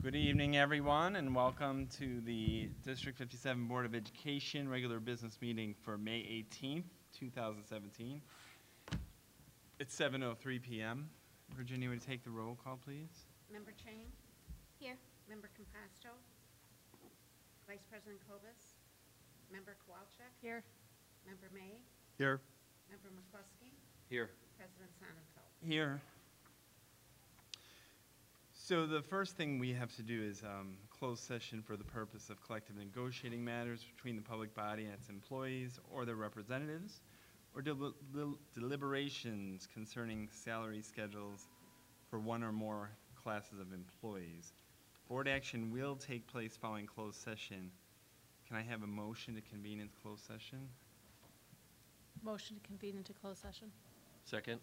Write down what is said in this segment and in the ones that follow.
Good evening, everyone, and welcome to the District 57 Board of Education regular business meeting for May 18th, 2017. It's 7:03 p.m. Virginia, would you take the roll call, please? Member Chang? Here. Member Compasto? Vice President Cobus? Member Kowalczyk? Here. Member May? Here. Member McCluskey? Here. President Sonnenfeld? Here. So the first thing we have to do is close session for the purpose of collective negotiating matters between the public body and its employees or their representatives, or deliberations concerning salary schedules for one or more classes of employees. Board action will take place following closed session. Can I have a motion to convene into closed session? Motion to convene into closed session. Second.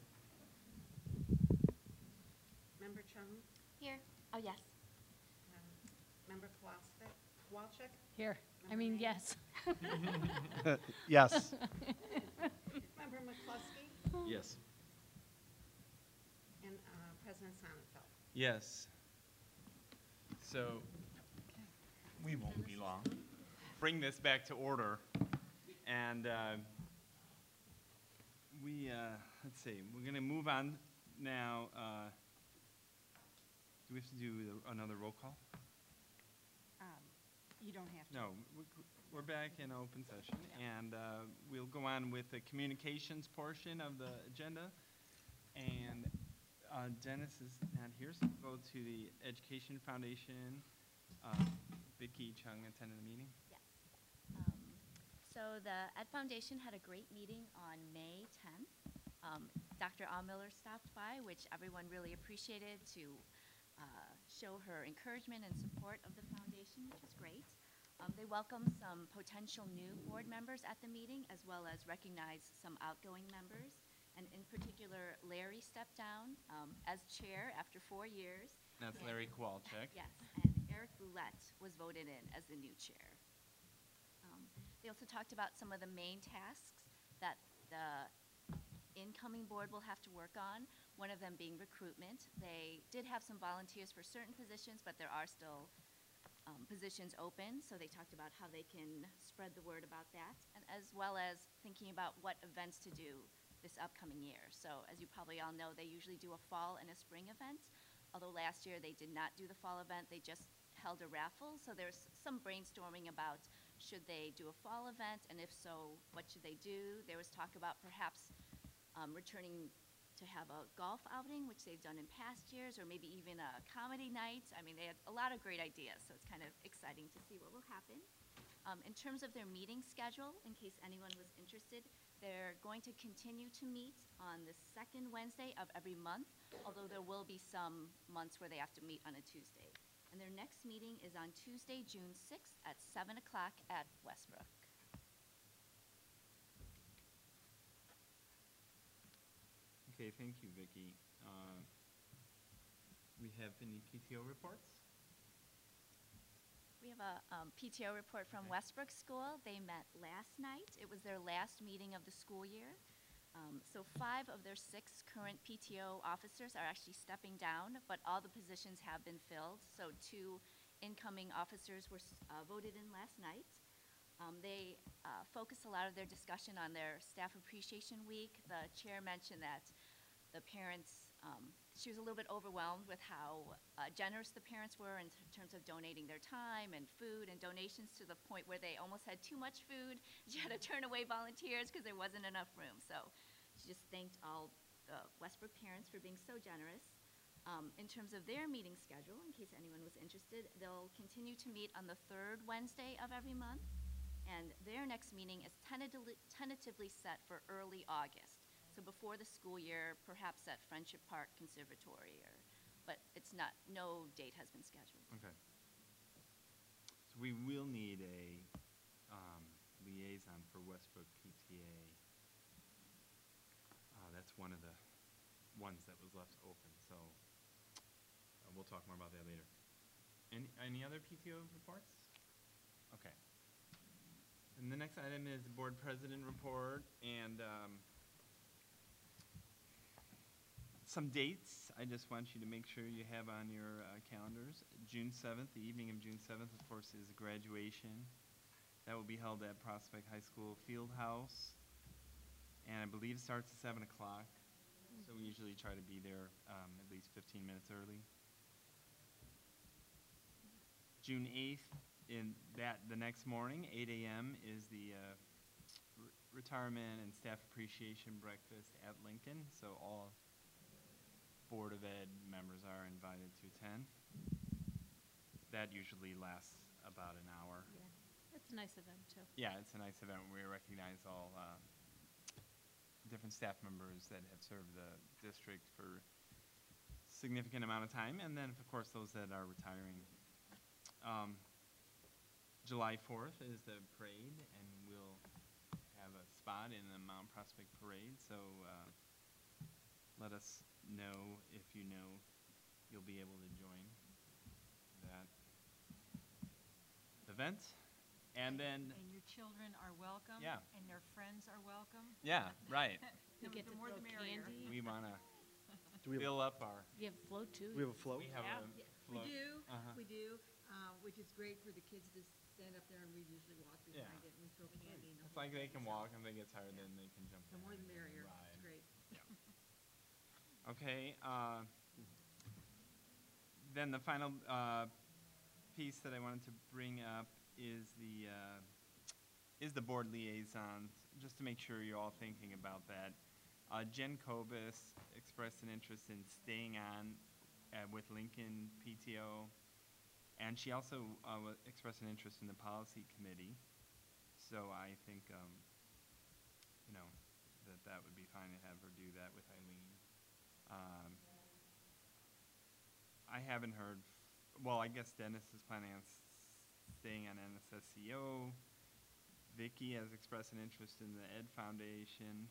Member Chung? Here. Oh, yes. Member Kowalczyk? Here. I Member mean, May? yes. Yes. Member McCluskey? Yes. And President Sonnenfeld? Yes. So, we won't be long. Bring this back to order. And let's see, we're going to move on now. Do we have to do another roll call? You don't have to. No, we're back in open session, and we'll go on with the communications portion of the agenda. And Dennis is not here, so we'll go to the Education Foundation. Vicki Chung attended the meeting. Yes. So the Ed Foundation had a great meeting on May 10th. Dr. Miller stopped by, which everyone really appreciated, to show her encouragement and support of the foundation, which was great. They welcomed some potential new board members at the meeting, as well as recognized some outgoing members. And in particular, Larry stepped down as chair after 4 years. That's Larry Kowalczyk. Yes, and Eric Boulette was voted in as the new chair. They also talked about some of the main tasks that the incoming board will have to work on, one of them being recruitment. They did have some volunteers for certain positions, but there are still positions open, so they talked about how they can spread the word about that, and as well as thinking about what events to do this upcoming year. So as you probably all know, they usually do a fall and a spring event, although last year they did not do the fall event, they just held a raffle, so there's some brainstorming about should they do a fall event, and if so, what should they do? There was talk about perhaps returning to have a golf outing, which they've done in past years, or maybe even a comedy night. I mean, they had a lot of great ideas, so it's kind of exciting to see what will happen. In terms of their meeting schedule, in case anyone was interested, they're going to continue to meet on the second Wednesday of every month, although there will be some months where they have to meet on a Tuesday. And their next meeting is on Tuesday, June 6th at 7 o'clock at Westbrook. Okay, thank you, Vicki. We have any PTO reports? We have a PTO report from Okay. Westbrook School. They met last night. It was their last meeting of the school year. So 5 of their 6 current PTO officers are actually stepping down, but all the positions have been filled. So 2 incoming officers were voted in last night. They focused a lot of their discussion on their Staff Appreciation Week. The chair mentioned that the parents, she was a little bit overwhelmed with how generous the parents were in terms of donating their time and food and donations, to the point where they almost had too much food. She had to turn away volunteers because there wasn't enough room. So she just thanked all the Westbrook parents for being so generous. In terms of their meeting schedule, in case anyone was interested, they'll continue to meet on the 3rd Wednesday of every month. And their next meeting is tentatively set for early August. So before the school year, perhaps at Friendship Park Conservatory, but it's not, no date has been scheduled. Okay. So we will need a liaison for Westbrook PTA. That's one of the ones that was left open, so we'll talk more about that later. Any other PTO reports? Okay. And the next item is the board president report, and Some dates I just want you to make sure you have on your calendars. June 7th, the evening of June 7th, of course, is graduation. That will be held at Prospect High School Field House, and I believe it starts at 7 o'clock. So we usually try to be there at least 15 minutes early. June 8th, the next morning, 8 a.m., is the retirement and staff appreciation breakfast at Lincoln. So all Board of Ed members are invited to attend. That usually lasts about an hour. Yeah, it's a nice event, too. Yeah, it's a nice event where we recognize all different staff members that have served the district for significant amount of time, and then, of course, those that are retiring. July 4th is the parade, and we'll have a spot in the Mount Prospect Parade, so let us know if you know you'll be able to join that event. And then, And your children are welcome. Yeah. And their friends are welcome. yeah, right. You get The to more throw the merrier. candy. We want to Do we have, fill up our, You have a float, too. we have a float? we have Yeah. a We float. do, Uh-huh. we do, which is great for the kids to stand up there, and we usually walk Yeah. behind it, and we throw candy. and the It's whole like they thing, can so walk, and if they get tired, then they can jump The in more the and merrier. ride. It's great. Okay, then the final piece that I wanted to bring up is the board liaisons, just to make sure you're all thinking about that. Jen Kobus expressed an interest in staying on with Lincoln PTO, and she also expressed an interest in the policy committee. So I think, that would be fine to have her do that with Eileen. I haven't heard, well, I guess Dennis is planning on staying on NSSCO. Vicky has expressed an interest in the Ed Foundation.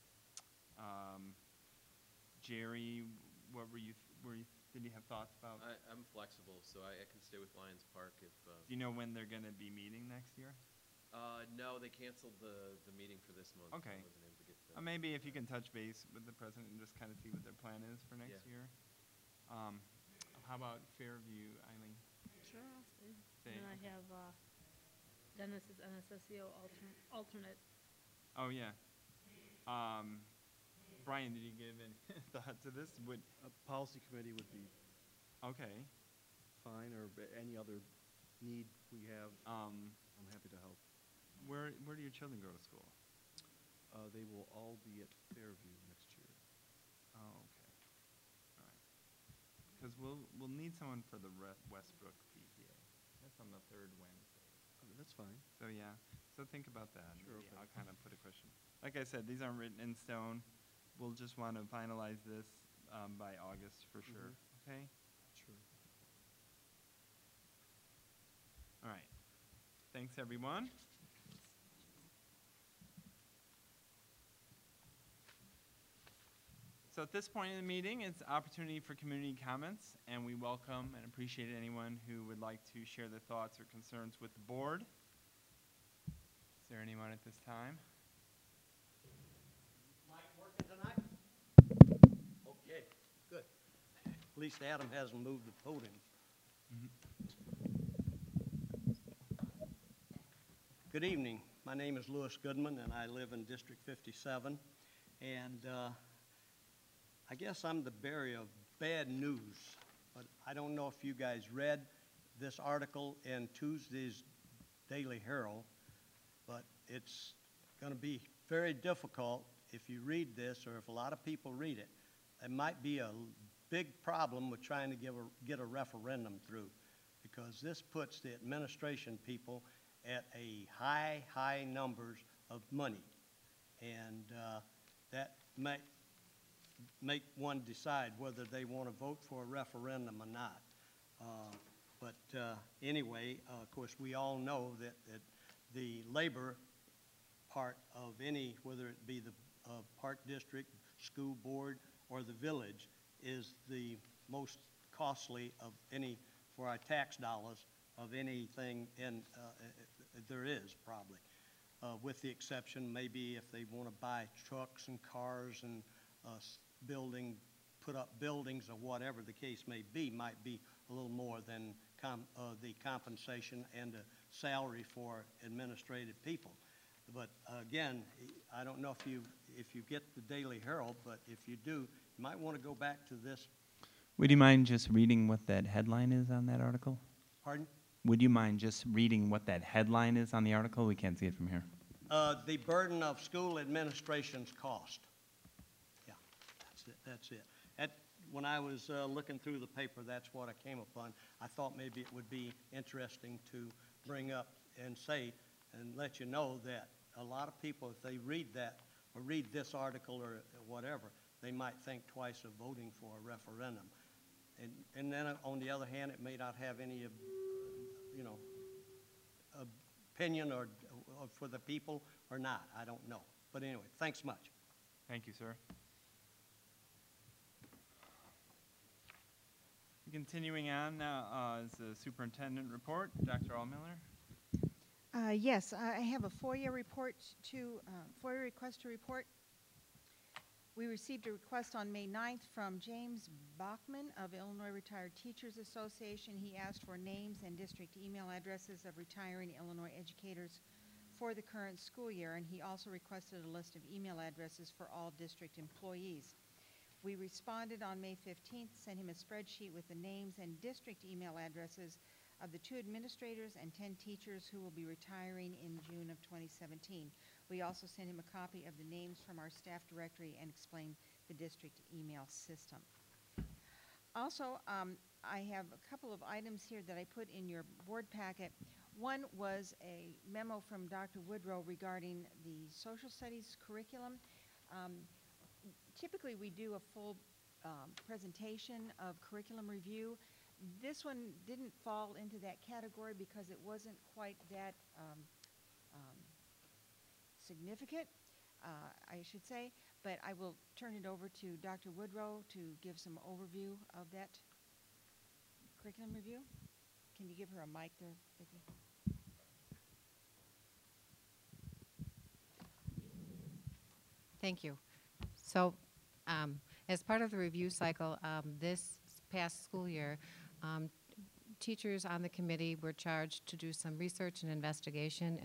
Jerry, what did you have thoughts about? I'm flexible, so I can stay with Lions Park if, Do you know when they're gonna be meeting next year? no, they canceled the meeting for this month. so Okay. I wasn't able to get to. Maybe if you can touch base with the president and just kind of see what their plan is for next Yeah. year. How about Fairview, Eileen? Sure, I'll stay. Stay, And I okay. have Dennis's NSSCO alternate. Oh, yeah. Brian, did you give any thought to this? A policy committee would be Okay. fine, or any other need we have, I'm happy to help. Where do your children go to school? They will all be at Fairview next year. Oh, okay. All right. Because we'll need someone for the Westbrook PTA. That's on the third Wednesday. That's fine. So, yeah. So think about that. Sure, Maybe okay. I'll kind of put a question. Like I said, these aren't written in stone. We'll just want to finalize this by August for sure. Okay? Sure. All right. Thanks, everyone. So at this point in the meeting, it's opportunity for community comments, and we welcome and appreciate anyone who would like to share their thoughts or concerns with the board. Is there anyone at this time? Mike working tonight? Okay, good. At least Adam hasn't moved the podium. Good evening. My name is Louis Goodman, and I live in District 57. And I guess I'm the bearer of bad news, but I don't know if you guys read this article in Tuesday's Daily Herald, but it's going to be very difficult if you read this, or if a lot of people read it. It might be a big problem with trying to get a referendum through, because this puts the administration people at a high numbers of money. And that might make one decide whether they want to vote for a referendum or not. Anyway, of course, we all know that the labor part of any, whether it be the park district, school board, or the village, is the most costly of any, for our tax dollars, of anything there is, probably. With the exception, maybe if they want to buy trucks and cars and building put up buildings or whatever the case may be, might be a little more than the compensation and the salary for administrative people. But again, I don't know if you get the Daily Herald, but if you do, you might want to go back to this. Would you mind just reading what that headline is on that article? Pardon? Would you mind just reading what that headline is on the article? We can't see it from here. The burden of school administration's cost. Yeah, that's it. When I was looking through the paper, that's what I came upon. I thought maybe it would be interesting to bring up and say and let you know that a lot of people, if they read that or read this article or whatever, they might think twice of voting for a referendum. And then on the other hand, it may not have any, opinion or for the people or not. I don't know. But anyway, thanks much. Thank you, sir. Continuing on now is the superintendent report. Dr. Allmiller. Yes, I have a FOIA request to report. We received a request on May 9th from James Bachman of Illinois Retired Teachers Association. He asked for names and district email addresses of retiring Illinois educators for the current school year, and he also requested a list of email addresses for all district employees. We responded on May 15th, sent him a spreadsheet with the names and district email addresses of the 2 administrators and 10 teachers who will be retiring in June of 2017. We also sent him a copy of the names from our staff directory and explained the district email system. Also, I have a couple of items here that I put in your board packet. One was a memo from Dr. Woodrow regarding the social studies curriculum. Typically, we do a full presentation of curriculum review. This one didn't fall into that category because it wasn't quite that significant, I should say, but I will turn it over to Dr. Woodrow to give some overview of that curriculum review. Can you give her a mic there, Vicki? Thank you. So, as part of the review cycle, this past school year, teachers on the committee were charged to do some research and investigation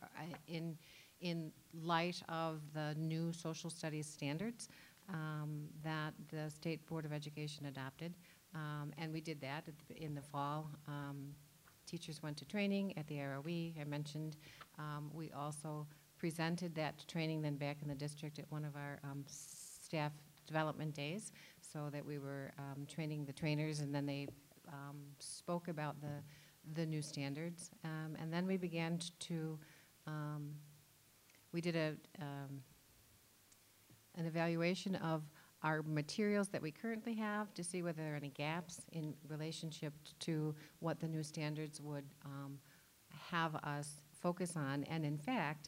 in light of the new social studies standards that the State Board of Education adopted. And we did that in the fall. Teachers went to training at the ROE, I mentioned. We also presented that training then back in the district at one of our staff development days, so that we were training the trainers, and then they spoke about the new standards. And then we began to, we did an evaluation of our materials that we currently have to see whether there are any gaps in relationship to what the new standards would have us focus on. And in fact,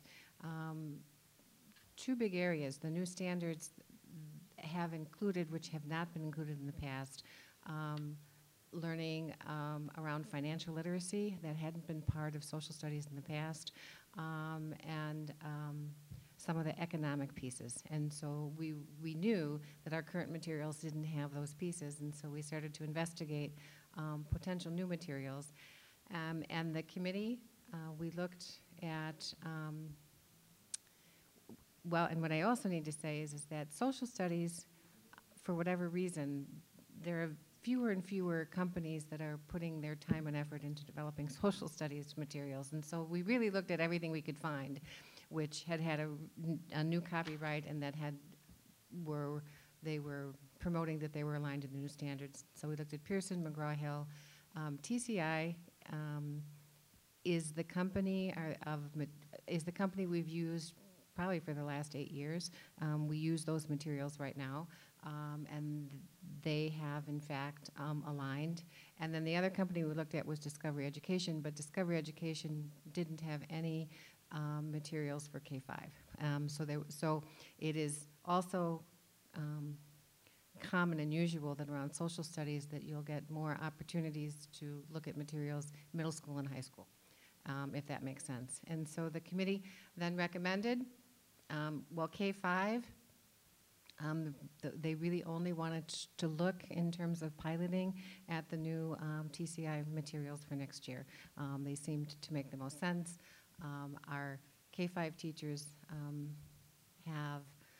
2 big areas the new standards have included, which have not been included in the past, learning around financial literacy that hadn't been part of social studies in the past, and some of the economic pieces. And so we knew that our current materials didn't have those pieces, and so we started to investigate potential new materials. And the committee, we looked at, well, and what I also need to say is that social studies, for whatever reason, there are fewer and fewer companies that are putting their time and effort into developing social studies materials. And so we really looked at everything we could find, which had a new copyright and that they were promoting that they were aligned to the new standards. So we looked at Pearson, McGraw-Hill. TCI is the company we've used probably for the last 8 years. We use those materials right now, and they have, in fact, aligned. And then the other company we looked at was Discovery Education, but Discovery Education didn't have any materials for K-5. So it is also common and usual that around social studies that you'll get more opportunities to look at materials middle school and high school, if that makes sense. And so the committee then recommended, well, K-5, They really only wanted to look in terms of piloting at the new TCI materials for next year. They seemed to make the most sense. Our K-5 teachers have,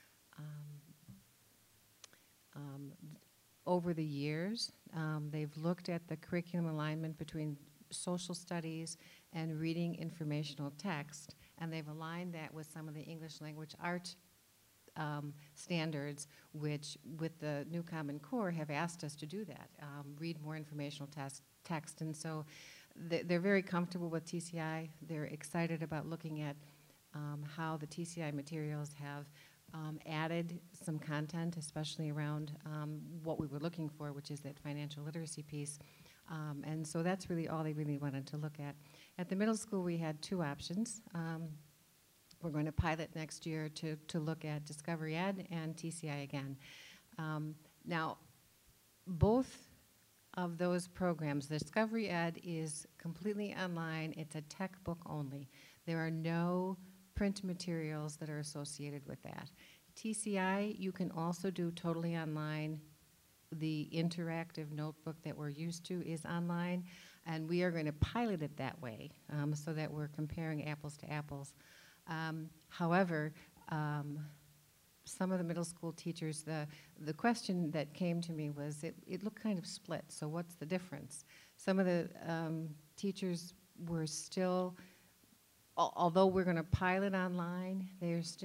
over the years, they've looked at the curriculum alignment between social studies and reading informational text, and they've aligned that with some of the English language art standards, which with the new Common Core have asked us to do that, read more informational text. And so they're very comfortable with TCI. They're excited about looking at how the TCI materials have added some content, especially around what we were looking for, which is that financial literacy piece. And so that's really all they really wanted to look at. At the middle school, we had two options. We're going to pilot next year to look at Discovery Ed and TCI again. Now, both of those programs, Discovery Ed is completely online. It's a textbook only. There are no print materials that are associated with that. TCI, you can also do totally online. The interactive notebook that we're used to is online, and we are going to pilot it that way so that we're comparing apples to apples. However, some of the middle school teachers, the question that came to me was, it looked kind of split, so what's the difference? Some of the teachers were still, although we're going to pilot online, there's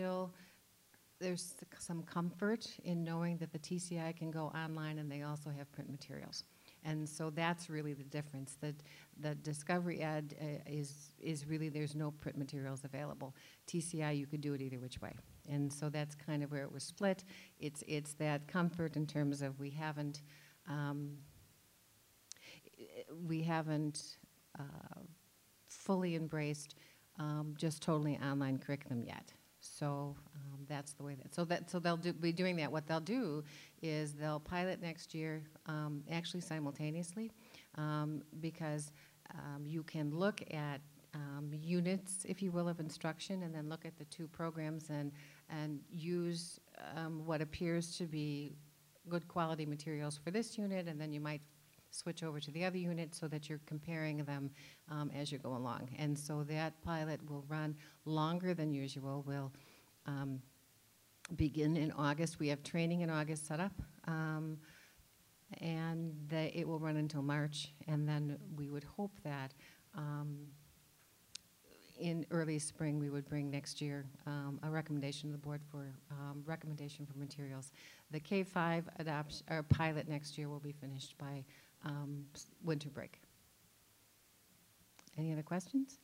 some comfort in knowing that the TCI can go online and they also have print materials. And so that's really the difference. The Discovery Ed is really, there's no print materials available. TCI, you could do it either which way. And so that's kind of where it was split. It's that comfort in terms of we haven't fully embraced just totally online curriculum yet. So that's the way so they'll be doing that. What they'll do is they'll pilot next year, actually simultaneously, because you can look at units, if you will, of instruction, and then look at the two programs and use what appears to be good quality materials for this unit, and then you might switch over to the other unit so that you're comparing them as you go along. And so that pilot will run longer than usual. We'll begin in August. We have training in August set up, and it will run until March. And then we would hope that in early spring we would bring next year a recommendation to the board for recommendation for materials. The K-5 adoption or pilot next year will be finished by winter break. Any other questions?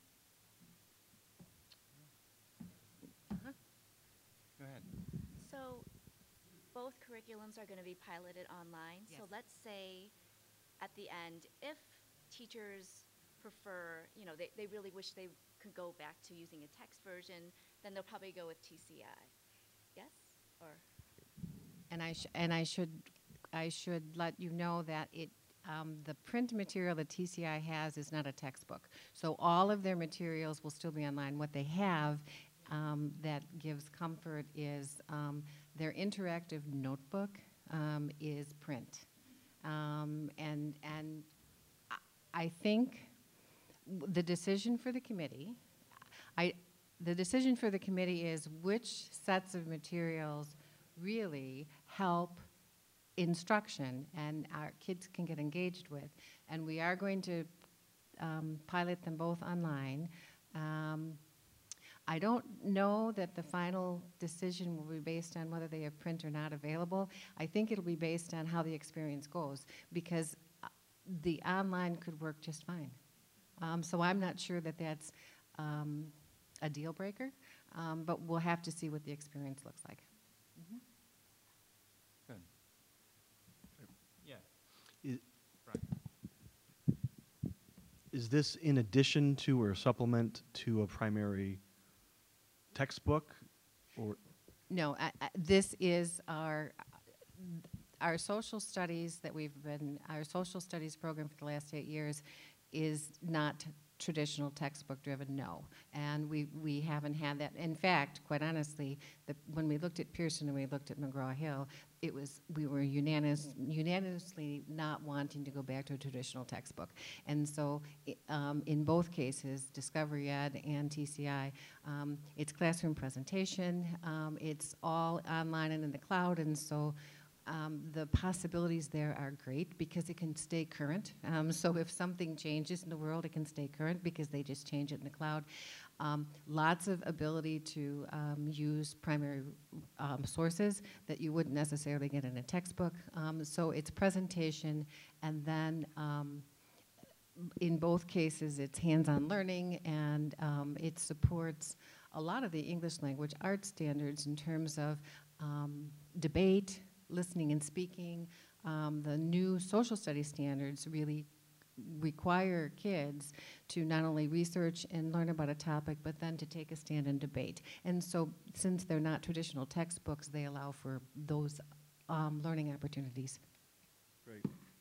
Go ahead. So both curriculums are going to be piloted online. Yes. So let's say at the end, if teachers prefer, they really wish they could go back to using a text version, then they'll probably go with TCI. Yes? Or? And I should let you know that the print material that TCI has is not a textbook. So all of their materials will still be online. What they have that gives comfort is their interactive notebook is print. And I think the decision for the committee, is which sets of materials really help instruction and our kids can get engaged with. And we are going to pilot them both online. I don't know that the final decision will be based on whether they have print or not available. I think it'll be based on how the experience goes, because the online could work just fine. So I'm not sure that that's a deal breaker, but we'll have to see what the experience looks like. Mm-hmm. Good. Yeah. Is this in addition to or supplement to a primary textbook, or? No, this is our social studies that our social studies program for the last 8 years is not traditional textbook-driven, no. And we haven't had that. In fact, quite honestly, when we looked at Pearson and we looked at McGraw-Hill, we were unanimously not wanting to go back to a traditional textbook. And so in both cases, Discovery Ed and TCI, it's classroom presentation, it's all online and in the cloud, and so the possibilities there are great because it can stay current. So if something changes in the world, it can stay current because they just change it in the cloud. Lots of ability to use primary sources that you wouldn't necessarily get in a textbook. So it's presentation, and then in both cases, it's hands-on learning, and it supports a lot of the English language arts standards in terms of debate, listening and speaking. The new social studies standards really require kids to not only research and learn about a topic, but then to take a stand and debate. And so since they're not traditional textbooks, they allow for those learning opportunities. Great.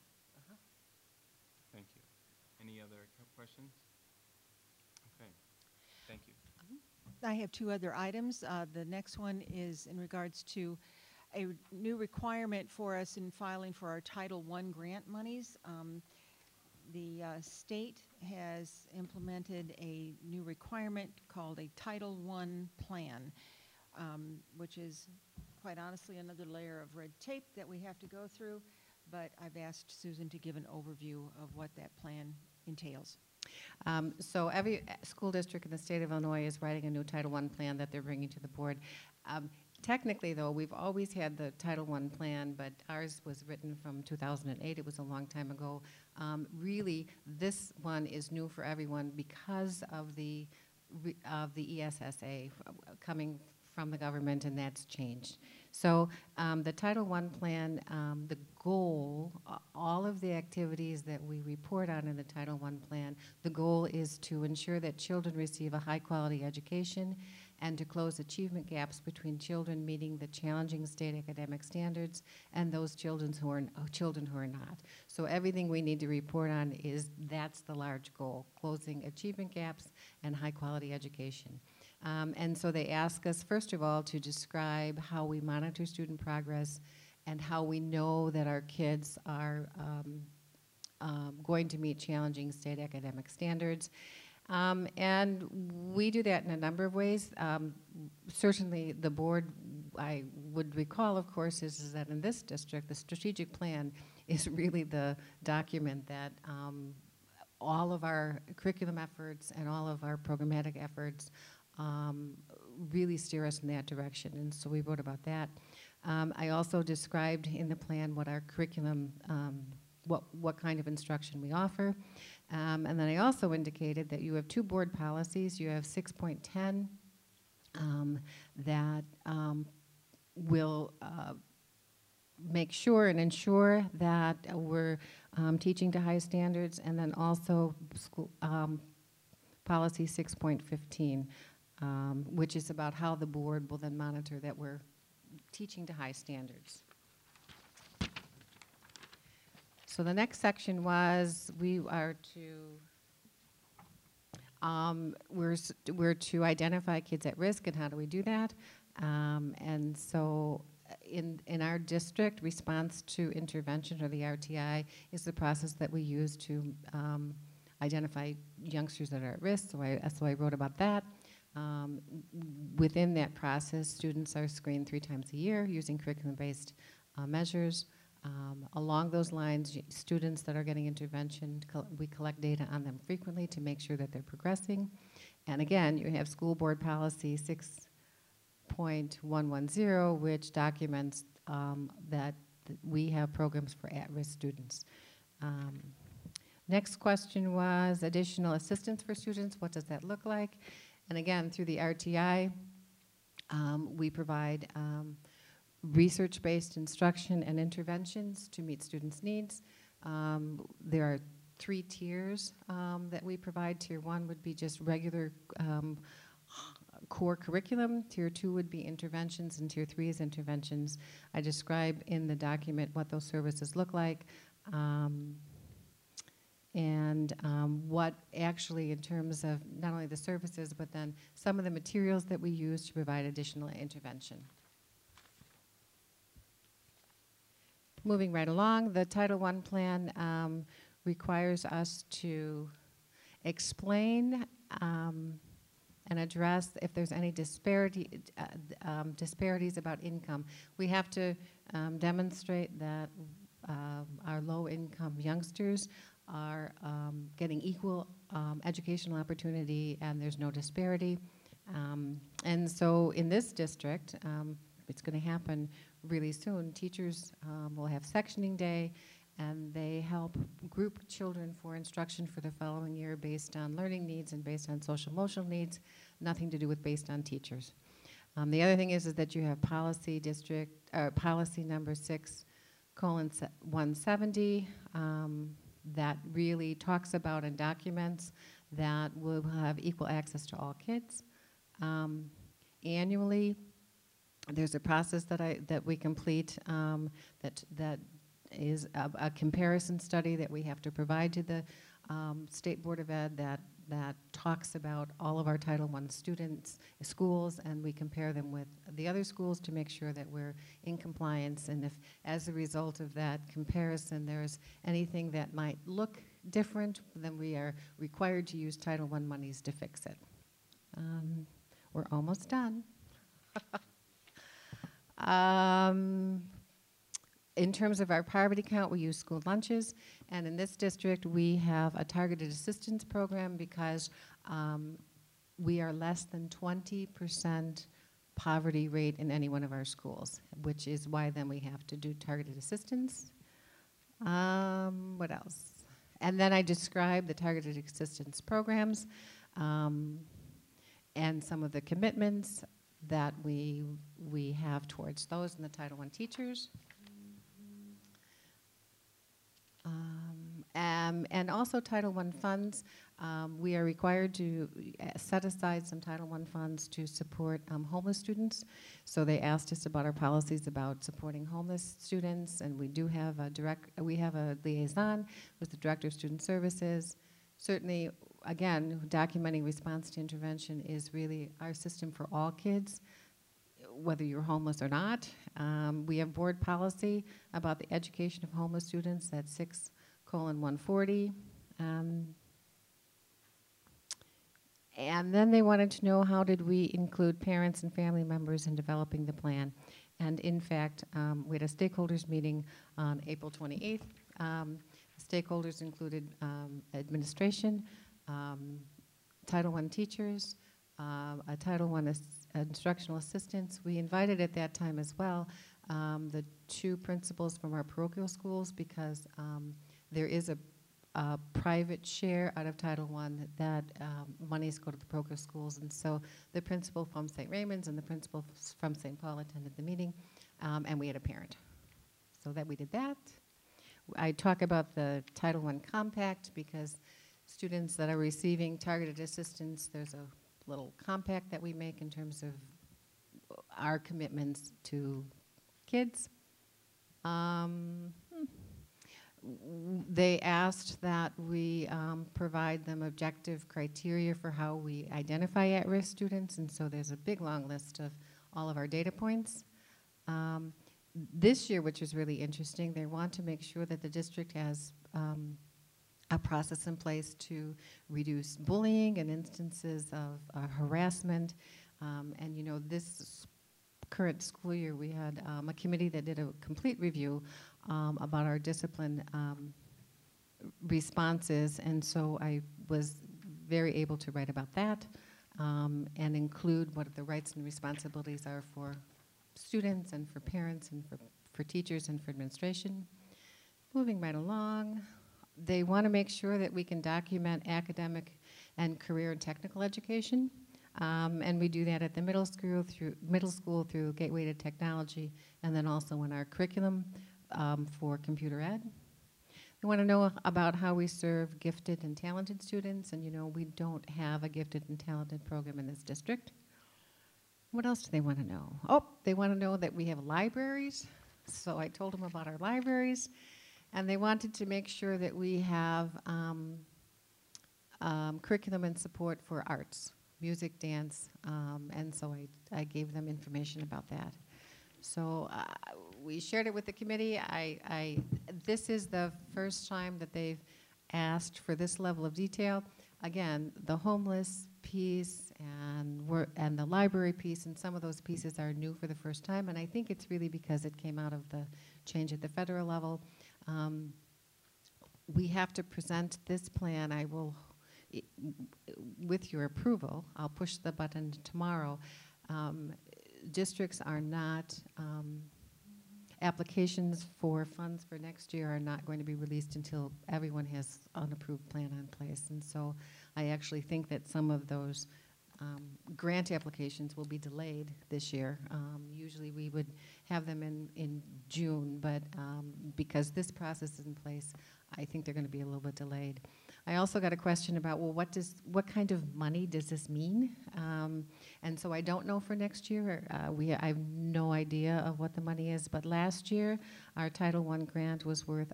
Thank you. Any other questions? Okay. Thank you. I have two other items. The next one is in regards to a new requirement for us in filing for our Title I grant monies. The state has implemented a new requirement called a Title I plan, which is quite honestly another layer of red tape that we have to go through, but I've asked Susan to give an overview of what that plan entails. So every school district in the state of Illinois is writing a new Title I plan that they're bringing to the board. Technically, though, we've always had the Title I plan, but ours was written from 2008. It was a long time ago. Really, this one is new for everyone because of the ESSA coming from the government, and that's changed. So the Title I plan, the goal, all of the activities that we report on in the Title I plan, the goal is to ensure that children receive a high-quality education and to close achievement gaps between children meeting the challenging state academic standards and those children who are not. So everything we need to report on that's the large goal, closing achievement gaps and high-quality education. And so they ask us, first of all, to describe how we monitor student progress and how we know that our kids are going to meet challenging state academic standards. And we do that in a number of ways. Certainly the board, I would recall, of course, is that in this district, the strategic plan is really the document that all of our curriculum efforts and all of our programmatic efforts really steer us in that direction, and so we wrote about that. I also described in the plan what our curriculum, what kind of instruction we offer, and then I also indicated that you have two board policies. You have 6.10 that will make sure and ensure that we're teaching to high standards, and then also school, policy 6.15. Which is about how the board will then monitor that we're teaching to high standards. So the next section was we're to identify kids at risk, and how do we do that? And so in our district, response to intervention, or the RTI, is the process that we use to identify youngsters that are at risk, so I wrote about that. Within that process, students are screened 3 times a year using curriculum-based measures. Along those lines, students that are getting intervention, we collect data on them frequently to make sure that they're progressing. And again, you have school board policy 6.110, which documents that we have programs for at-risk students. Next question was additional assistance for students. What does that look like? And again, through the RTI, we provide research-based instruction and interventions to meet students' needs. There are 3 tiers that we provide. Tier 1 would be just regular core curriculum. Tier 2 would be interventions, and Tier 3 is interventions. I describe in the document what those services look like. and what actually, in terms of not only the services, but then some of the materials that we use to provide additional intervention. Moving right along, the Title I plan requires us to explain and address if there's any disparities about income. We have to demonstrate that our low-income youngsters are getting equal educational opportunity and there's no disparity. And so in this district, it's going to happen really soon. Teachers will have sectioning day, and they help group children for instruction for the following year based on learning needs and based on social emotional needs, nothing to do with based on teachers. The other thing is that you have policy number 6:170 that really talks about and documents that we'll have equal access to all kids. Annually, there's a process that we complete that is a comparison study that we have to provide to the State Board of Ed that talks about all of our Title I schools, and we compare them with the other schools to make sure that we're in compliance. And if, as a result of that comparison, there's anything that might look different, then we are required to use Title I monies to fix it. We're almost done. In terms of our poverty count, we use school lunches, and in this district, we have a targeted assistance program because we are less than 20% poverty rate in any one of our schools, which is why then we have to do targeted assistance. What else? And then I described the targeted assistance programs and some of the commitments that we have towards those in the Title I teachers. And also Title I funds. We are required to set aside some Title I funds to support homeless students. So they asked us about our policies about supporting homeless students, and we do have a liaison with the Director of Student Services. Certainly, again, documenting response to intervention is really our system for all kids, whether you're homeless or not. We have board policy about the education of homeless students, that's 6:140. And then they wanted to know how did we include parents and family members in developing the plan. And in fact, we had a stakeholders meeting on April 28th. Stakeholders included administration, Title I teachers, a Title I instructional assistants. We invited at that time as well the 2 principals from our parochial schools because there is a private share out of Title I that monies go to the parochial schools. And so the principal from St. Raymond's and the principal from St. Paul attended the meeting, and we had a parent. So that we did that. I talk about the Title I compact because students that are receiving targeted assistance, there's a little compact that we make in terms of our commitments to kids. They asked that we provide them objective criteria for how we identify at-risk students, and so there's a big long list of all of our data points. This year, which is really interesting, they want to make sure that the district has a process in place to reduce bullying and instances of harassment. And you know, this current school year, we had a committee that did a complete review about our discipline responses, and so I was very able to write about that and include what the rights and responsibilities are for students and for parents and for teachers and for administration. Moving right along, they want to make sure that we can document academic and career and technical education. And we do that at the middle school through Gateway to Technology, and then also in our curriculum for computer ed. We want to know about how we serve gifted and talented students, and you know, we don't have a gifted and talented program in this district. What else do they want to know? Oh, they want to know that we have libraries. So I told them about our libraries. And they wanted to make sure that we have curriculum and support for arts, music, dance, and so I gave them information about that. So we shared it with the committee. This is the first time that they've asked for this level of detail. Again, the homeless piece and the library piece and some of those pieces are new for the first time, and I think it's really because it came out of the change at the federal level. We have to present this plan. I will, with your approval, I'll push the button tomorrow. Districts are not, applications for funds for next year are not going to be released until everyone has an approved plan in place. And so I actually think that some of those grant applications will be delayed this year. Usually we would have them in June, but because this process is in place, I think they're going to be a little bit delayed. I also got a question about, well, what kind of money does this mean? And so I don't know for next year. I have no idea of what the money is, but last year our Title I grant was worth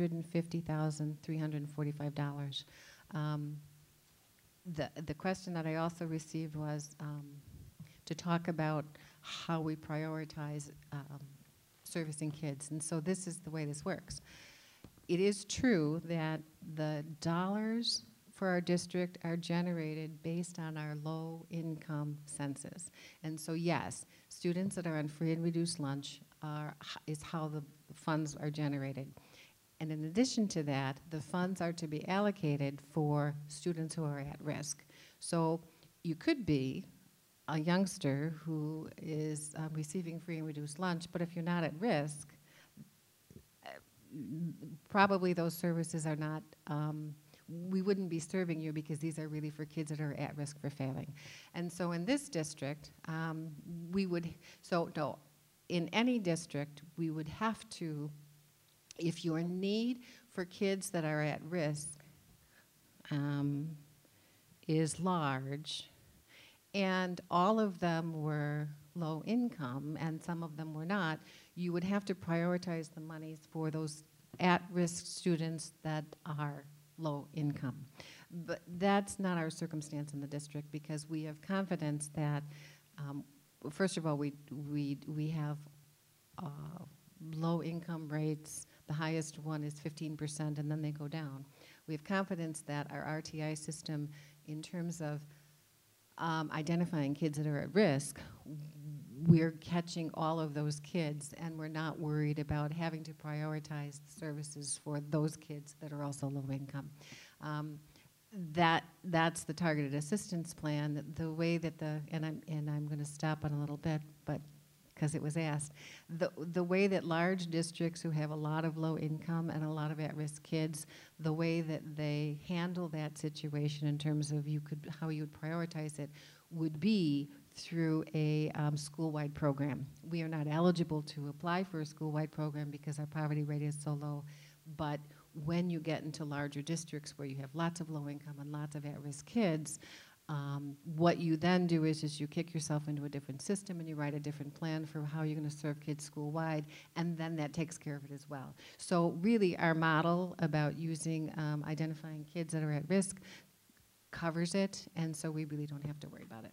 $150,345. The question that I also received was to talk about how we prioritize servicing kids. And so this is the way this works. It is true that the dollars for our district are generated based on our low-income census. And so yes, students that are on free and reduced lunch is how the funds are generated. And in addition to that, the funds are to be allocated for students who are at risk. So you could be a youngster who is receiving free and reduced lunch, but if you're not at risk, probably those services are not, we wouldn't be serving you because these are really for kids that are at risk for failing. And so in this district, in any district, we would have to, if your need for kids that are at risk is large, and all of them were low income and some of them were not, you would have to prioritize the monies for those at-risk students that are low income. But that's not our circumstance in the district because we have confidence that, first of all, we have low income rates. The highest one is 15%, and then they go down. We have confidence that our RTI system, in terms of identifying kids that are at risk, we're catching all of those kids, and we're not worried about having to prioritize services for those kids that are also low income. That's the targeted assistance plan. The way that and I'm going to stop on a little bit, but because it was asked, the way that large districts who have a lot of low income and a lot of at-risk kids, the way that they handle that situation in terms of how you would prioritize it would be through a school-wide program. We are not eligible to apply for a school-wide program because our poverty rate is so low, but when you get into larger districts where you have lots of low income and lots of at-risk kids, what you then do is you kick yourself into a different system and you write a different plan for how you're going to serve kids school-wide, and then that takes care of it as well. So really our model about using identifying kids that are at risk covers it, and so we really don't have to worry about it.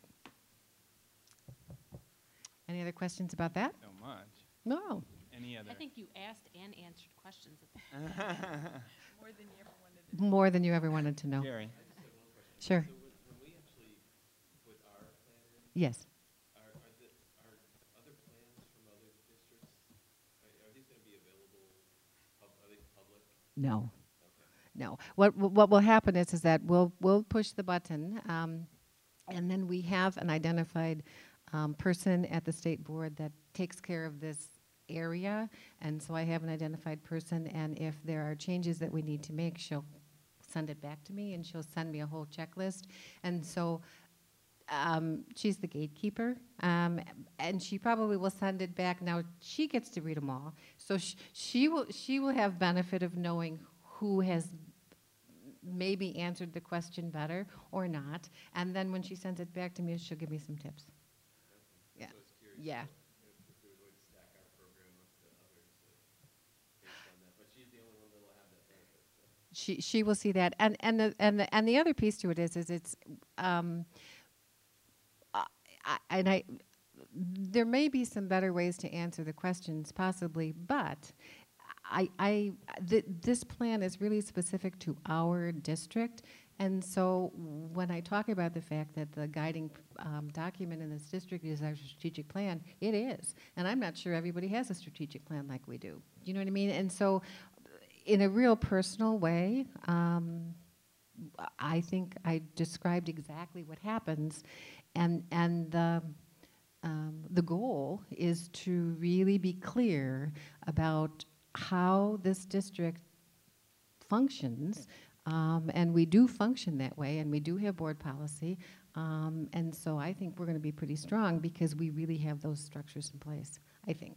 Any other questions about that? So much. No. Any other? I think you asked and answered questions. More than you ever wanted to. More than you ever wanted to know. Jerry. Sure. So when we actually put our plan in, Yes. are other plans from other districts, are these going to be available, are they public? No. Okay. No. What will happen is that we'll push the button, and then we have an identified person at the state board that takes care of this area, and so I have an identified person, and if there are changes that we need to make, she'll send it back to me, and she'll send me a whole checklist. And so she's the gatekeeper, and she probably will send it back. Now she gets to read them all, so she will have benefit of knowing who has maybe answered the question better or not, and then when she sends it back to me, she'll give me some tips. Yeah. So I was curious Yeah. if there was a way to stack our program up to others based on that. But she's the only one that'll she will see that. And the other piece to it is it's, there may be some better ways to answer the questions possibly, but this plan is really specific to our district. And so when I talk about the fact that the guiding document in this district is our strategic plan, it is. And I'm not sure everybody has a strategic plan like we do. You know what I mean? And so in a real personal way, I think I described exactly what happens. And the goal is to really be clear about how this district functions. And we do function that way, and we do have board policy. And so I think we're going to be pretty strong because we really have those structures in place, I think.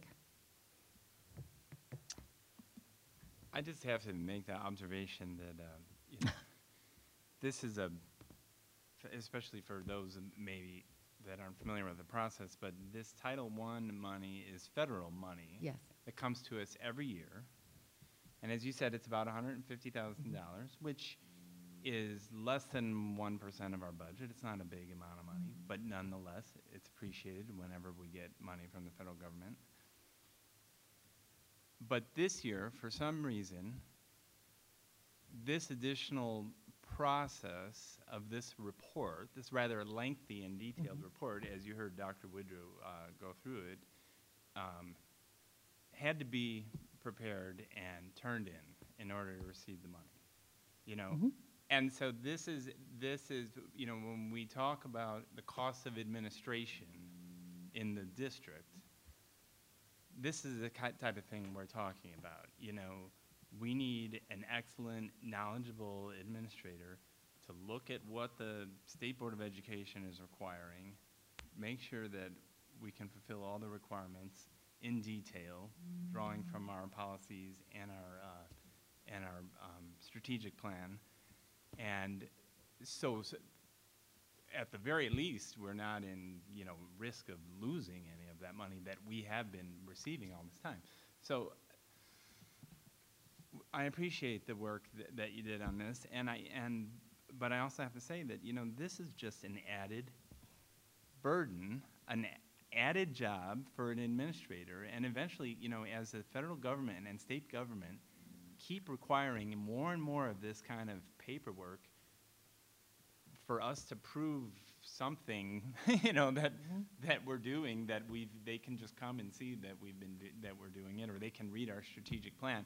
I just have to make the observation that, you know, this is especially for those maybe that aren't familiar with the process, but this Title I money is federal money. Yes. That comes to us every year. And as you said, it's about $150,000, which is less than 1% of our budget. It's not a big amount of money, but nonetheless, it's appreciated whenever we get money from the federal government. But this year, for some reason, this additional process of this report, this rather lengthy and detailed report, as you heard Dr. Woodrow go through it, had to be prepared and turned in order to receive the money, you know? And so this is, you know, when we talk about the cost of administration in the district, this is the type of thing we're talking about. You know, we need an excellent, knowledgeable administrator to look at what the State Board of Education is requiring, make sure that we can fulfill all the requirements in detail, drawing from our policies and our strategic plan. And so at the very least, we're not in, you know, risk of losing any of that money that we have been receiving all this time. So I appreciate the work that you did on this, but I also have to say that, you know, this is just an added burden, an added job for an administrator, and eventually, you know, as the federal government and state government keep requiring more and more of this kind of paperwork for us to prove something, you know, that we're doing, that they can just come and see that we're doing it, or they can read our strategic plan.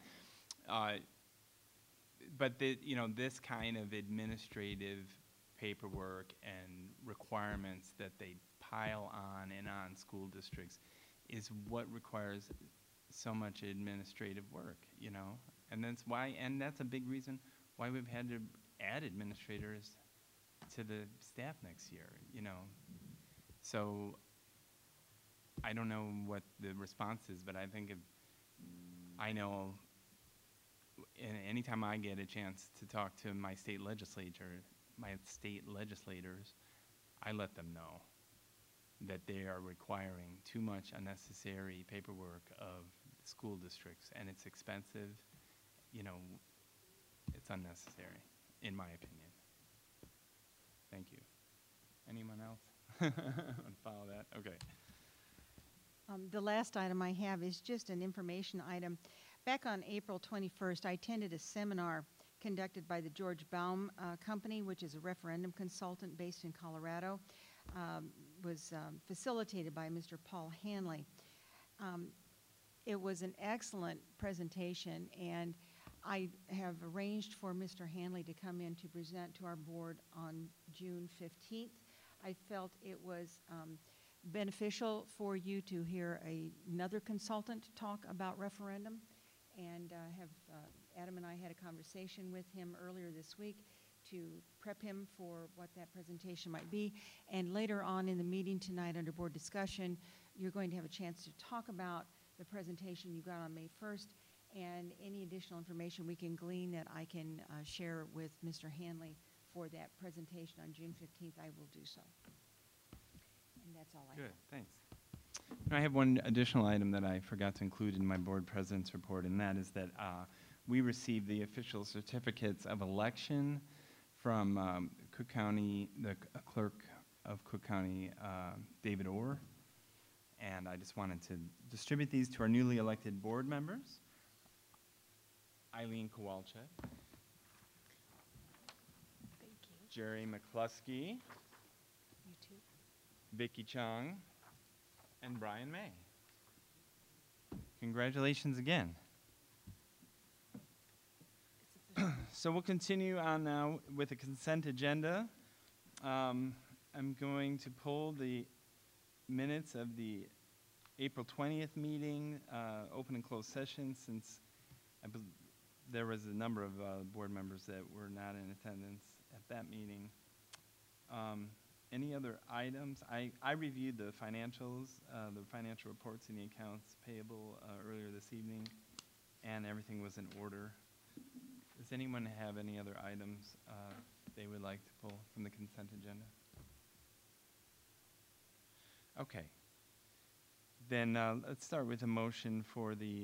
But you know, this kind of administrative paperwork and requirements that they pile on and on school districts is what requires so much administrative work, you know? And that's why, and that's a big reason why we've had to add administrators to the staff next year, you know? So I don't know what the response is, but I think I know anytime I get a chance to talk to my state legislators, I let them know that they are requiring too much unnecessary paperwork of school districts, and it's expensive. You know, it's unnecessary, in my opinion. Thank you. Anyone else want to follow that? Okay. The last item I have is just an information item. Back on April 21st, I attended a seminar conducted by the George Baum Company, which is a referendum consultant based in Colorado. Was facilitated by Mr. Paul Hanley. It was an excellent presentation, and I have arranged for Mr. Hanley to come in to present to our board on June 15th. I felt it was beneficial for you to hear another consultant talk about referendum, and Adam and I had a conversation with him earlier this week to prep him for what that presentation might be. And later on in the meeting tonight under board discussion, you're going to have a chance to talk about the presentation you got on May 1st and any additional information we can glean that I can share with Mr. Hanley for that presentation on June 15th. I will do so. And that's all I have. Good, thanks. I have one additional item that I forgot to include in my board president's report, and that is that we received the official certificates of election from Cook County, the clerk of Cook County, David Orr. And I just wanted to distribute these to our newly elected board members. Eileen Kowalczyk, Thank you. Jerry McCluskey, You too. Vicky Chung, and Brian May. Congratulations again. So we'll continue on now with the consent agenda. I'm going to pull the minutes of the April 20th meeting, open and closed session, since there was a number of board members that were not in attendance at that meeting. Any other items? I reviewed the financials, the financial reports and the accounts payable earlier this evening, and everything was in order. Does anyone have any other items they would like to pull from the consent agenda? Okay. Then let's start with a motion for the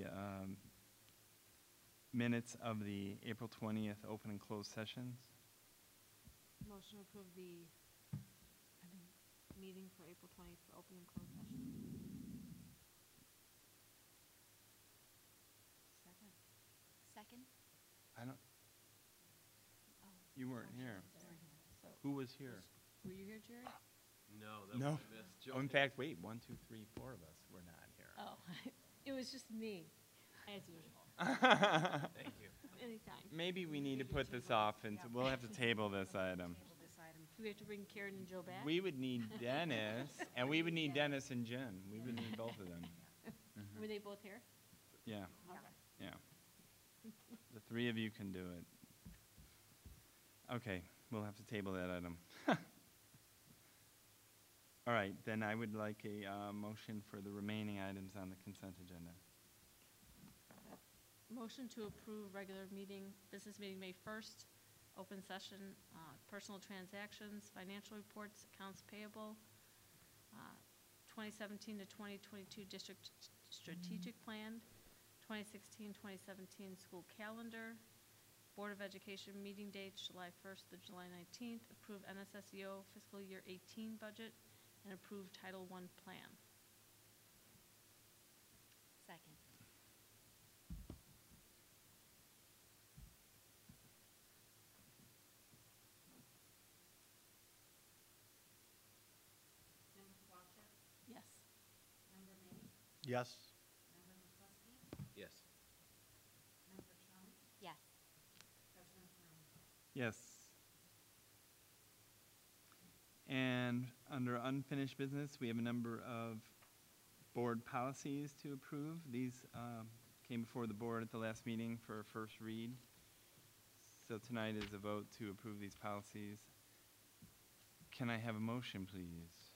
minutes of the April 20th open and closed sessions. Motion to approve the meeting for April 20th for open and closed session. Second. Second? I don't, Oh. you weren't here. So, Who was here? were you here, Jerry? No, that No. was I missed. Oh, in fact, wait, 1, 2, 3, 4 of us were not here. Oh, it was just me, as usual. Thank you. Anytime. Maybe we need to put this off, and we'll have to table this item. Table this item. Do we have to bring Karen and Joe back? We would need Dennis, and we would need Dennis and Jen. We would need both of them. Were they both here? Yeah, Okay. yeah. The three of you can do it. Okay, we'll have to table that item. All right, then I would like a motion for the remaining items on the consent agenda. Motion to approve regular meeting, business meeting May 1st, open session, personal transactions, financial reports, accounts payable, 2017 to 2022 district strategic plan, 2016-2017 school calendar, Board of Education meeting dates July 1st to July 19th, approve NSSEO fiscal year 18 budget, and approve Title I plan. Second. Member Kowalczyk, Yes. Member May, Yes. Member McCluskey, Yes. Member Chung, Yes. President Sonnenfeld. Yes. And under unfinished business, we have a number of board policies to approve. These came before the board at the last meeting for a first read. So tonight is a vote to approve these policies. Can I have a motion, please?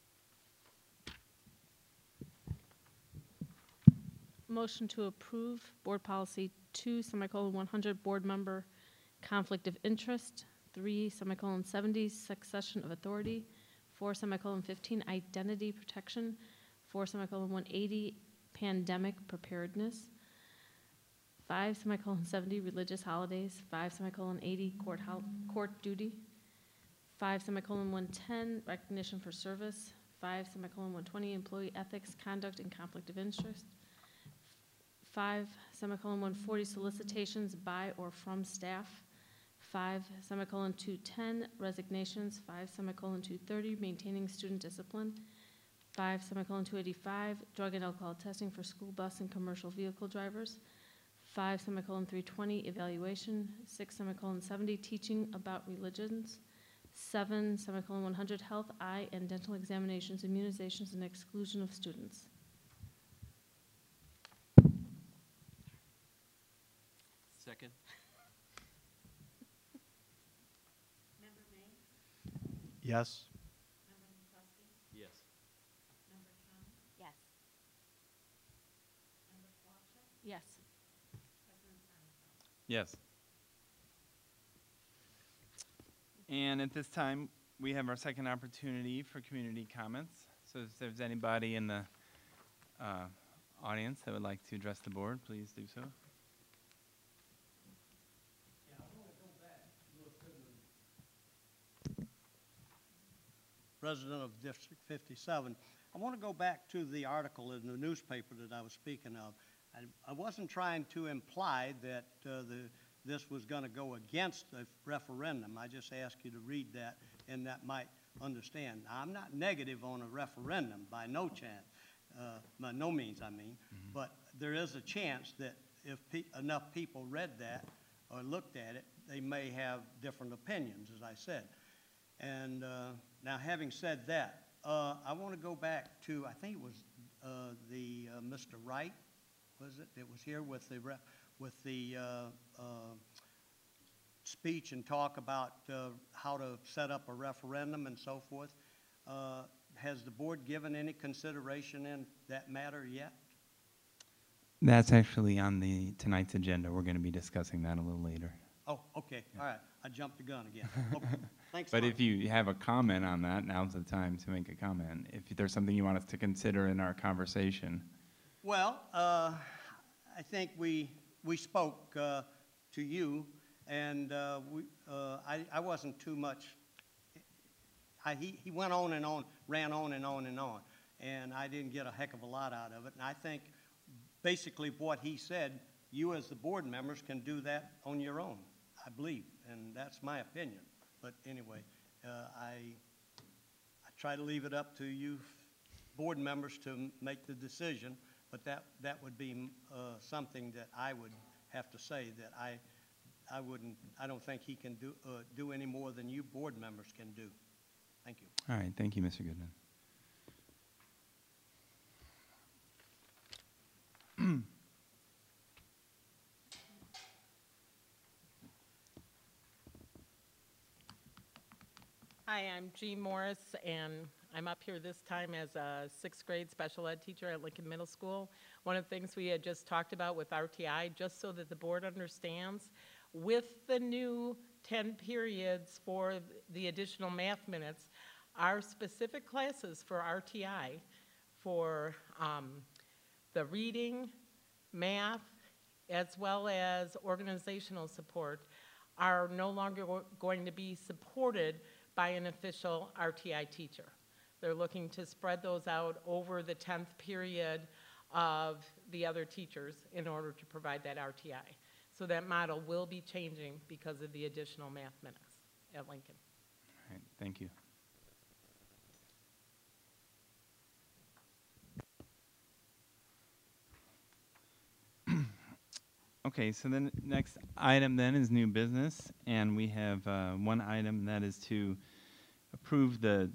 Motion to approve Board Policy 2:100, Board Member Conflict of Interest, 3:70, Succession of Authority, 4:15, Identity Protection, 4:180, Pandemic Preparedness, 5:70, Religious Holidays, 5:80, Court Duty, 5:110, Recognition for Service, 5:120, Employee Ethics, Conduct, and Conflict of Interest, 5:140, Solicitations by or from staff, 5:210, Resignations, 5:230, Maintaining Student Discipline, 5:285, Drug and Alcohol Testing for School Bus and Commercial Vehicle Drivers, 5:320, Evaluation, 6:70, Teaching about Religions, 7:100, Health, Eye, and Dental Examinations, Immunizations, and Exclusion of Students. Second? Member May, Yes. Member McCluskey, Yes. Member Chung, Yes. Member Kowalczyk, Yes. President Sonnenfeld. Yes. And at this time, we have our second opportunity for community comments. So if there's anybody in the audience that would like to address the board, please do so. president of District 57. I want to go back to the article in the newspaper that I was speaking of. I wasn't trying to imply that this was going to go against a referendum. I just asked you to read that, and that might understand. Now, I'm not negative on a referendum by no chance, by no means, I mean, but there is a chance that if enough people read that or looked at it, they may have different opinions, as I said. And now, having said that, I want to go back to, I think it was Mr. Wright, was it? That was here with the speech and talk about how to set up a referendum and so forth. Has the board given any consideration in that matter yet? That's actually on tonight's agenda. We're going to be discussing that a little later. Oh, okay, all right. I jumped the gun again. Okay. Thanks. But much. if you have a comment on that, now's the time to make a comment. If there's something you want us to consider in our conversation. Well, I think we spoke to you, and I wasn't too much. He went on and on, ran on and on and on, and I didn't get a heck of a lot out of it. And I think basically what he said, you as the board members can do that on your own, I believe, and that's my opinion. But anyway, I try to leave it up to you board members to make the decision, but that would be something that I would have to say that I don't think he can do any more than you board members can do. Thank you. All right, thank you, Mr. Goodman. Hi, I'm Jean Morris, and I'm up here this time as a 6th grade special ed teacher at Lincoln Middle School. One of the things we had just talked about with RTI, just so that the board understands, with the new 10 periods for the additional math minutes, our specific classes for RTI, for the reading, math, as well as organizational support, are no longer going to be supported by an official RTI teacher. They're looking to spread those out over the 10th period of the other teachers in order to provide that RTI. So that model will be changing because of the additional math minutes at Lincoln. All right, thank you. Okay, so the next item then is new business, and we have one item that is to approve the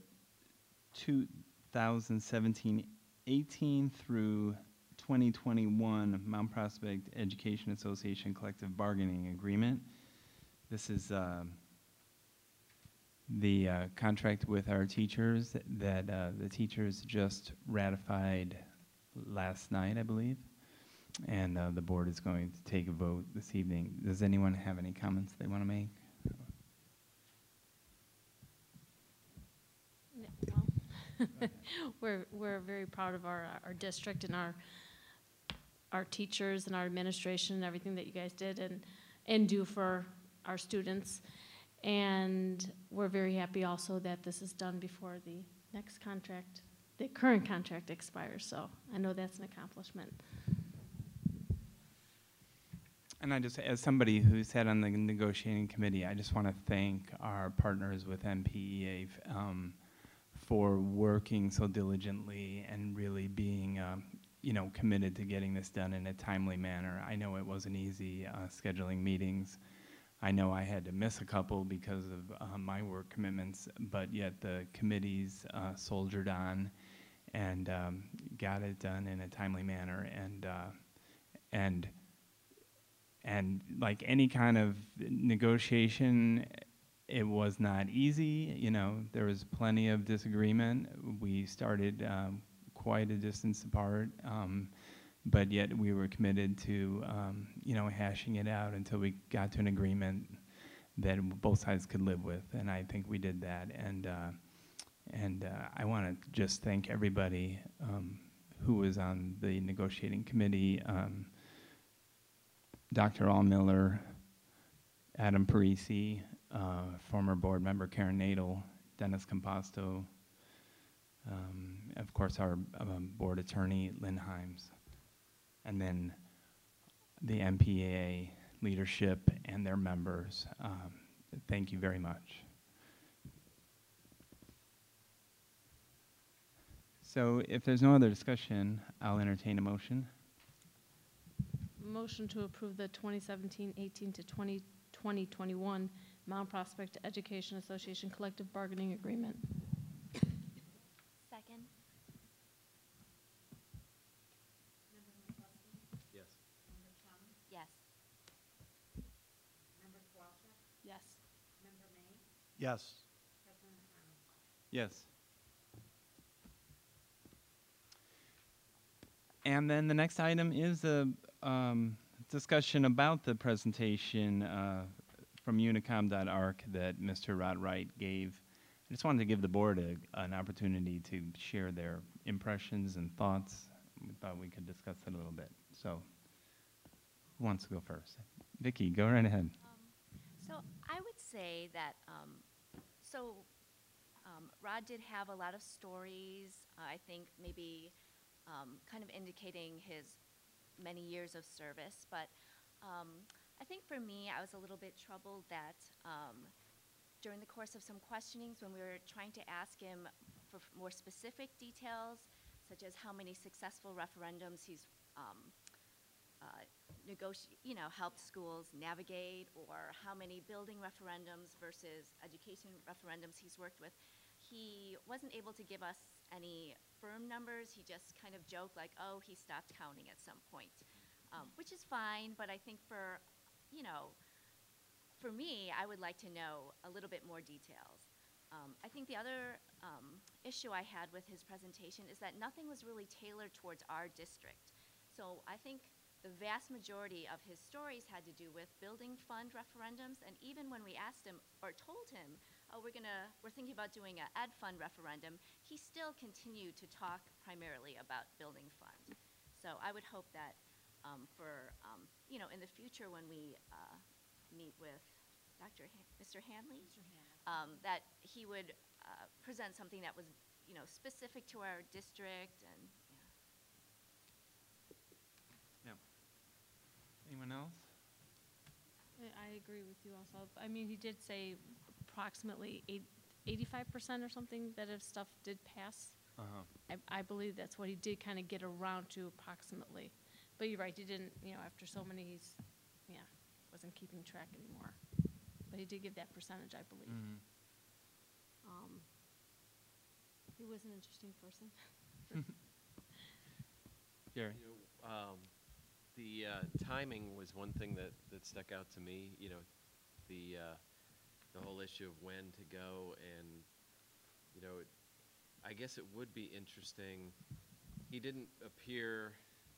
2017-18 through 2021 Mount Prospect Education Association Collective Bargaining Agreement. This is the contract with our teachers that the teachers just ratified last night, I believe. And the board is going to take a vote this evening. Does anyone have any comments they want to make? Well, we're very proud of our district and our teachers and our administration and everything that you guys did and do for our students. And we're very happy also that this is done before the next contract, the current contract expires. So I know that's an accomplishment. And I just, as somebody who sat on the negotiating committee, I just want to thank our partners with MPEA for working so diligently and really being, committed to getting this done in a timely manner. I know it wasn't easy scheduling meetings. I know I had to miss a couple because of my work commitments, but yet the committees soldiered on and got it done in a timely manner. And like any kind of negotiation, it was not easy. There was plenty of disagreement. We started quite a distance apart, but yet we were committed to, hashing it out until we got to an agreement that both sides could live with, and I think we did that. And I want to just thank everybody who was on the negotiating committee. Dr. Allmiller, Adam Parisi, former board member Karen Nadel, Dennis Composto, of course, our board attorney, Lynn Himes, and then the MPAA leadership and their members. Thank you very much. So if there's no other discussion, I'll entertain a motion. Motion to approve the 2017-18 to 2020-21 Mount Prospect Education Association Collective Bargaining Agreement. Second? Member McCluskey? Yes. Member Chum? Yes. Member Kowalczyk? Yes. Member May? Yes. President Harden? Yes. And then the next item is a discussion about the presentation from unicom.arc that Mr. Rodwright gave. I just wanted to give the board an opportunity to share their impressions and thoughts. We thought we could discuss it a little bit. So, who wants to go first? Vicki, go right ahead. So I would say that, Rod did have a lot of stories, I think maybe kind of indicating his many years of service, but I think for me, I was a little bit troubled that during the course of some questionings, when we were trying to ask him for more specific details, such as how many successful referendums he's helped schools navigate, or how many building referendums versus education referendums he's worked with, he wasn't able to give us any firm numbers. He just kind of joked like, oh, he stopped counting at some point, which is fine, but I think for me, I would like to know a little bit more details. I think the other issue I had with his presentation is that nothing was really tailored towards our district. So I think the vast majority of his stories had to do with building fund referendums, and even when we asked him or told him, oh, we're thinking about doing an ed fund referendum, he still continued to talk primarily about building fund. So I would hope that in the future when we meet with Mr. Hanley, that he would present something that was, specific to our district and, Yeah. Anyone else? I agree with you also. I mean, he did say approximately 85% or something that if stuff did pass. I believe that's what he did kind of get around to approximately. But you're right, he didn't, after so many, wasn't keeping track anymore. But he did give that percentage, I believe. He was an interesting person. Jerry? The timing was one thing that stuck out to me. The whole issue of when to go, and I guess it would be interesting. He didn't appear.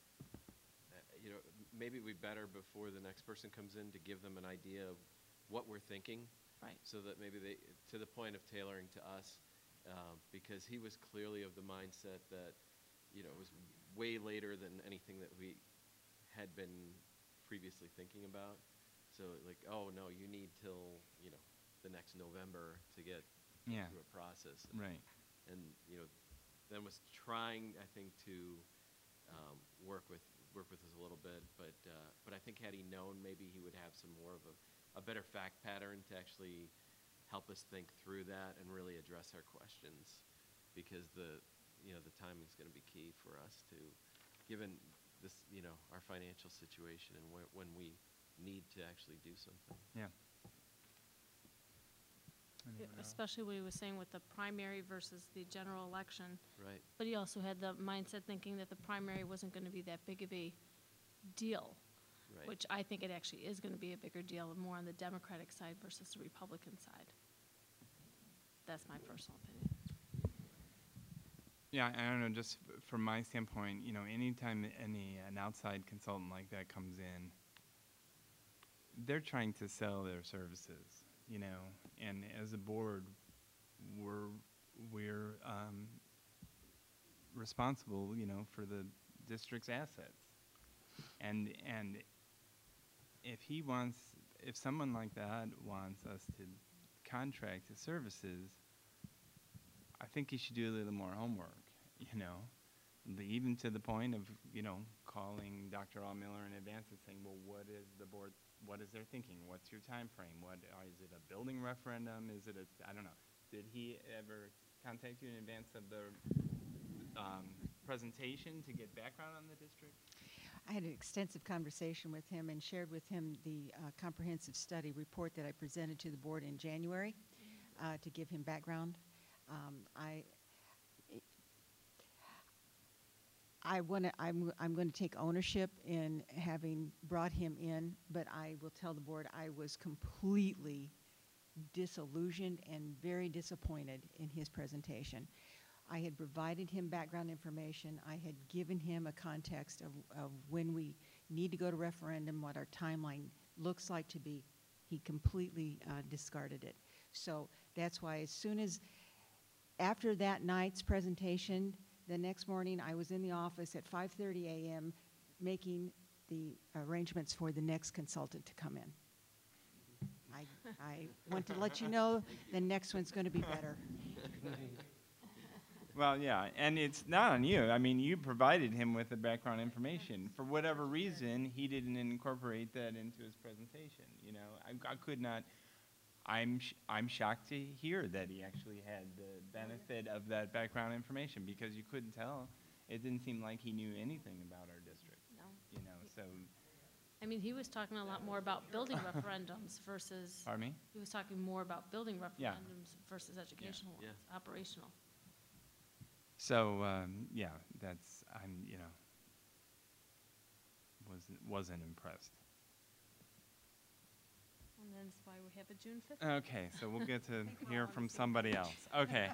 Maybe it'd be better before the next person comes in to give them an idea of what we're thinking. Right. So that maybe they, to the point of tailoring to us, because he was clearly of the mindset that, it was way later than anything that we had been previously thinking about. So like, oh no, you need till, the next November to get through a process. Right. And, then was trying, I think, to work with us a little bit, but I think had he known, maybe he would have some more of a better fact pattern to actually help us think through that and really address our questions, because the timing is going to be key for us to, given this, our financial situation and when we need to actually do something. Yeah. Anyone else? Especially what he was saying with the primary versus the general election. Right. But he also had the mindset thinking that the primary wasn't going to be that big of a deal, Right. which I think it actually is going to be a bigger deal, more on the Democratic side versus the Republican side. That's my personal opinion. Yeah, I don't know, just from my standpoint, anytime an outside consultant like that comes in, they're trying to sell their services, and as a board, we're responsible, for the district's assets. And if someone like that wants us to contract his services, I think you should do a little more homework, you know? Even to the point of, you know, calling Dr. Allmiller in advance and saying, well, what is the board, what is their thinking? What's your time frame? Is it a building referendum? Is it I don't know. Did he ever contact you in advance of the presentation to get background on the district? I had an extensive conversation with him and shared with him the comprehensive study report that I presented to the board in January to give him background. I'm going to take ownership in having brought him in, but I will tell the board I was completely disillusioned and very disappointed in his presentation. I had provided him background information. I had given him a context of when we need to go to referendum, what our timeline looks like to be. He completely discarded it. So that's why as soon as, after that night's presentation, the next morning I was in the office at 5:30 a.m. making the arrangements for the next consultant to come in. I want to let you know the next one's going to be better. Well, yeah, and it's not on you. I mean, you provided him with the background information. For whatever reason, he didn't incorporate that into his presentation. You know, I could not. I'm shocked to hear that he actually had the benefit of that background information because you couldn't tell. It didn't seem like he knew anything about our district. No. You know, so. I mean, he was talking a lot more about building referendums versus, Pardon me? he was talking more about building Yeah. referendums versus educational Yeah. ones, operational. So yeah, you know, wasn't impressed. And that's why we have a June 5th. Okay, so we'll get to hear from somebody else. Okay.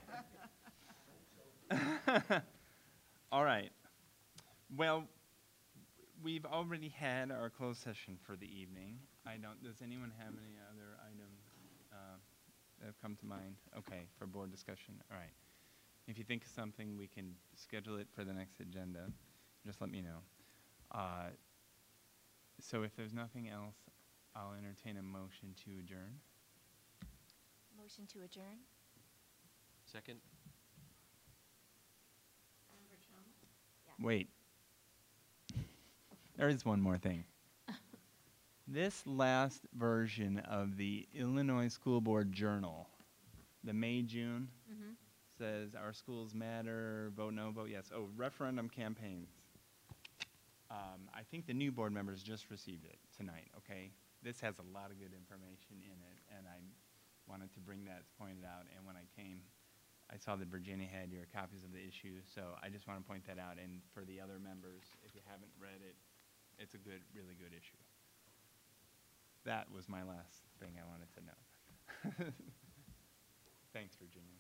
All right. Well, we've already had our closed session for the evening. Does anyone have any other items that have come to mind? Okay, for board discussion. All right. If you think of something, we can schedule it for the next agenda. Just let me know. So if there's nothing else, I'll entertain a motion to adjourn. Motion to adjourn? Second? Member Chung? Wait. There is one more thing. This last version of the Illinois School Board Journal, the May-June, Mm-hmm. says our schools matter, vote no, vote yes. Oh, referendum campaigns. I think the new board members just received it tonight, okay? This has a lot of good information in it, and I wanted to bring that pointed out. And when I came, I saw that Virginia had your copies of the issue, so I just want to point that out. And for the other members, if you haven't read it, it's a good, really good issue. That was my last thing I wanted to know. Thanks, Virginia.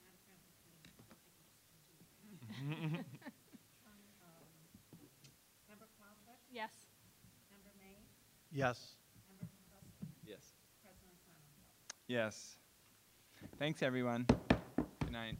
Member Qualtrics? Yes. Member May? Yes. Member Paprosky? Yes. President Sonnenfeld? Yes. Thanks, everyone. Good night.